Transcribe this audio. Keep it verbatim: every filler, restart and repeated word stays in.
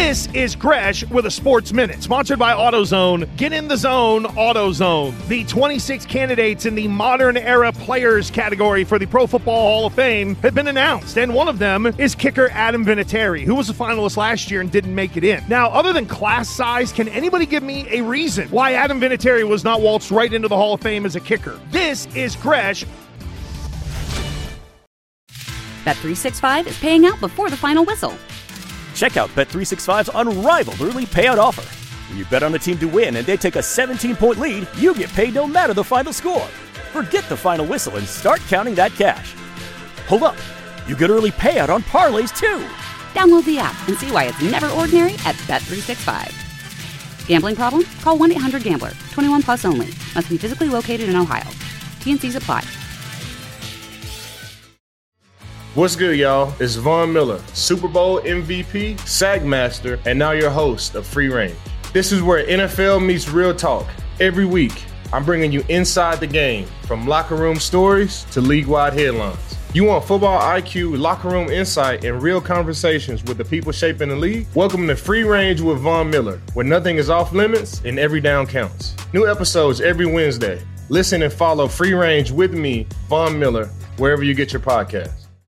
This is Gresh with a Sports Minute, sponsored by AutoZone. Get in the zone, AutoZone. The twenty-six candidates in the modern era players category for the Pro Football Hall of Fame have been announced, and one of them is kicker Adam Vinatieri, who was a finalist last year and didn't make it in. Now, other than class size, can anybody give me a reason why Adam Vinatieri was not waltzed right into the Hall of Fame as a kicker? This is Gresh. Bet three sixty-five is paying out before the final whistle. Check out Bet three sixty-five's unrivaled early payout offer. When you bet on a team to win and they take a seventeen-point lead, you get paid no matter the final score. Forget the final whistle and start counting that cash. Hold up. You get early payout on parlays, too. Download the app and see why it's never ordinary at Bet three sixty-five. Gambling problem? Call one eight hundred gambler. twenty-one plus only. Must be physically located in Ohio. T N Cs apply. What's good, y'all? It's Von Miller, Super Bowl M V P, Sack Master, and now your host of Free Range. This is where N F L meets real talk. Every week, I'm bringing you inside the game, from locker room stories to league-wide headlines. You want football I Q, locker room insight, and real conversations with the people shaping the league? Welcome to Free Range with Von Miller, where nothing is off limits and every down counts. New episodes every Wednesday. Listen and follow Free Range with me, Von Miller, wherever you get your podcasts.